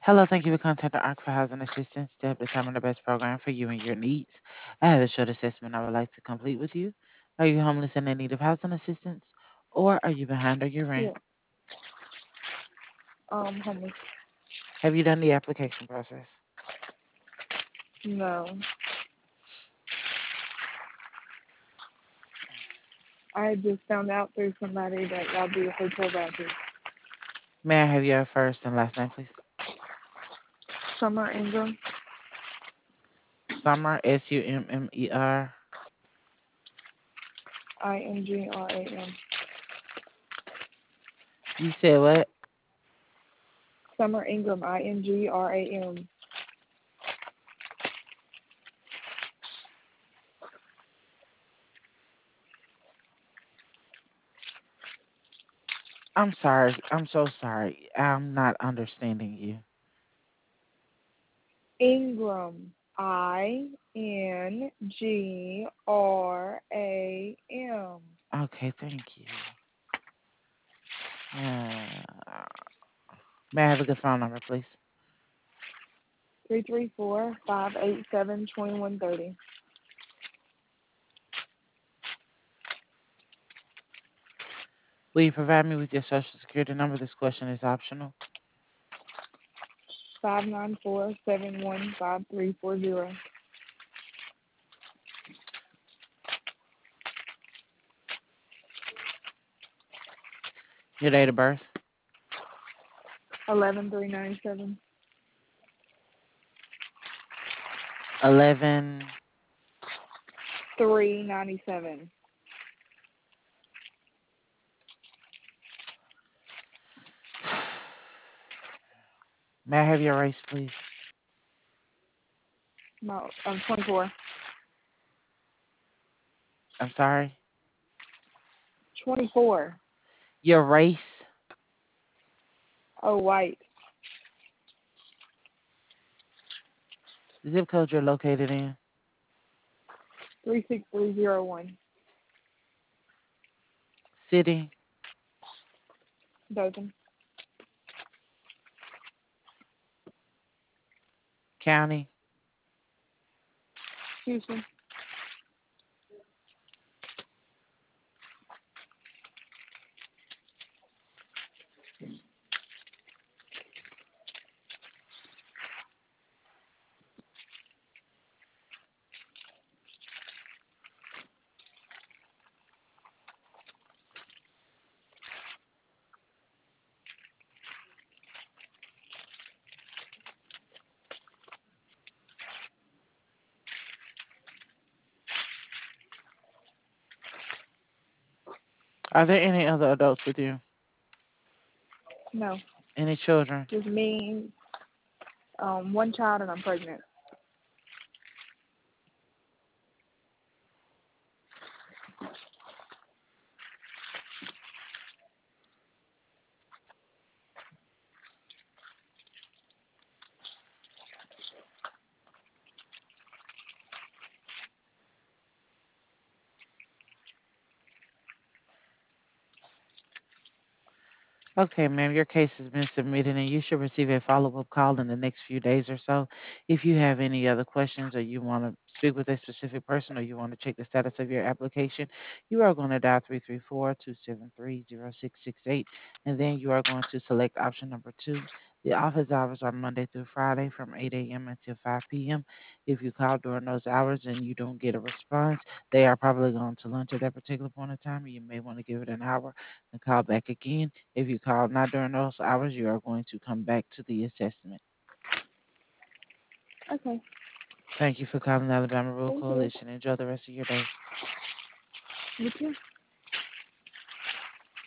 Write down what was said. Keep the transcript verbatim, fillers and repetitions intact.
Hello, thank you for contacting ARC for Housing Assistance to help determine the best program for you and your needs. I have a short assessment I would like to complete with you. Are you homeless and in need of housing assistance, or are you behind on your rent? Yeah. Um, homeless. Have you done the application process? No. I just found out through somebody that y'all do hotel vouchers. May I have your first and last name, please? Summer Ingram, Summer, S U M M E R. I N G R A M. You said what? Summer Ingram, I N G R A M. I'm sorry. I'm so sorry. I'm not understanding you. Ingram, I N G R A M. Okay, thank you. Uh, may I have a good phone number, please? three three four, five eight seven, two one three zero. Will you provide me with your social security number? This question is optional. five nine four, seven one five three four zero. Your date of birth. eleven three nine seven. eleven. three ninety-seven. May I have your race, please? No, I'm twenty-four. I'm sorry. twenty-four. Your race. Oh, white. Zip code you're located in. three six three zero one. City. Dothan. County. Houston. Are there any other adults with you? No, Any children? just me, um, one child, and I'm pregnant. Okay, ma'am, your case has been submitted and you should receive a follow-up call in the next few days or so. If you have any other questions or you want to speak with a specific person or you want to check the status of your application, you are going to dial three three four, two seven three, zero six six eight and then you are going to select option number two. The office hours are Monday through Friday from eight a m until five p m. If you call during those hours and you don't get a response, they are probably going to lunch at that particular point in time. You may want to give it an hour and call back again. If you call not during those hours, you are going to come back to the assessment. Okay, Thank you for calling Alabama Rural thank you. Coalition. Enjoy the rest of your day. You too.